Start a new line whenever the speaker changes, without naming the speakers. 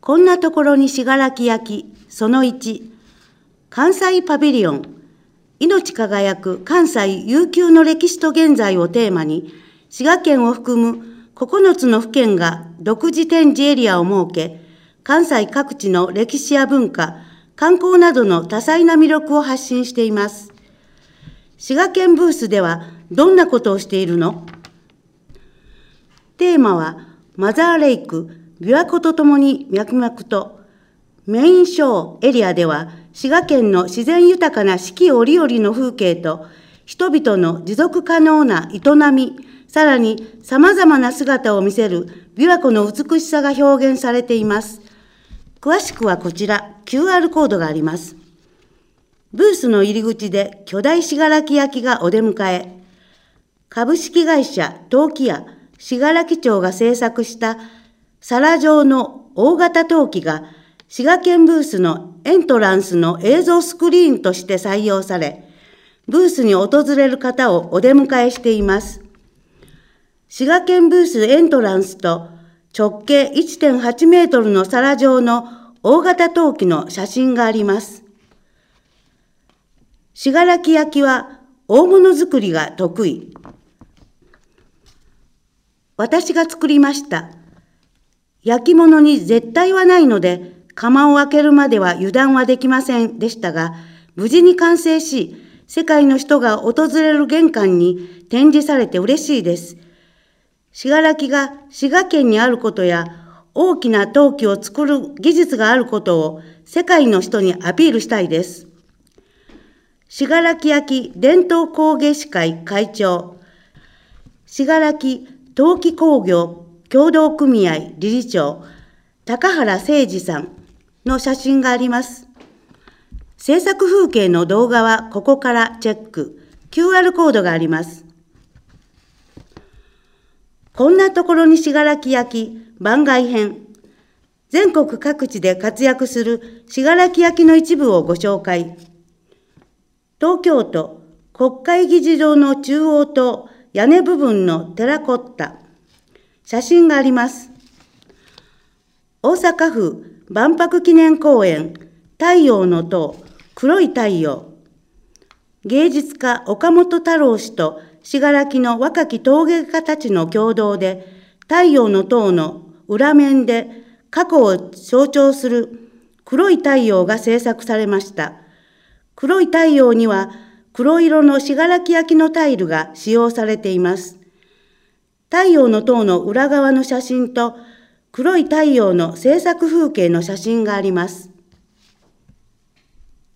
こんなところに信楽焼、その1、関西パビリオン、命輝く関西悠久の歴史と現在をテーマに、滋賀県を含む9つの府県が独自展示エリアを設け、関西各地の歴史や文化、観光などの多彩な魅力を発信しています。滋賀県ブースではどんなことをしているの？テーマは、マザーレイク、琵琶湖とともに脈々と。メインショーエリアでは、滋賀県の自然豊かな四季折々の風景と、人々の持続可能な営み、さらに様々な姿を見せる琵琶湖の美しさが表現されています。詳しくはこちら、QR コードがあります。ブースの入り口で巨大信楽焼がお出迎え。株式会社陶器屋信楽町が制作した皿状の大型陶器が滋賀県ブースのエントランスの映像スクリーンとして採用され、ブースに訪れる方をお出迎えしています。滋賀県ブースエントランスと直径 1.8 メートルの皿状の大型陶器の写真があります。信楽焼は大物作りが得意。私が作りました。焼き物に絶対はないので、窯を開けるまでは油断はできませんでしたが、無事に完成し、世界の人が訪れる玄関に展示されて嬉しいです。信楽が滋賀県にあることや、大きな陶器を作る技術があることを世界の人にアピールしたいです。信楽焼伝統工芸士会会長、信楽陶器工業協同組合理事長、高原誠二さんの写真があります。制作風景の動画はここからチェック。QR コードがあります。こんなところに信楽焼番外編。全国各地で活躍する信楽焼の一部をご紹介。東京都国会議事堂の中央と屋根部分のテラコッタ。写真があります。大阪府万博記念公園太陽の塔黒い太陽。芸術家岡本太郎氏と信楽の若き陶芸家たちの共同で太陽の塔の裏面で過去を象徴する黒い太陽が制作されました。黒い太陽には黒色の信楽焼のタイルが使用されています。太陽の塔の裏側の写真と黒い太陽の制作風景の写真があります。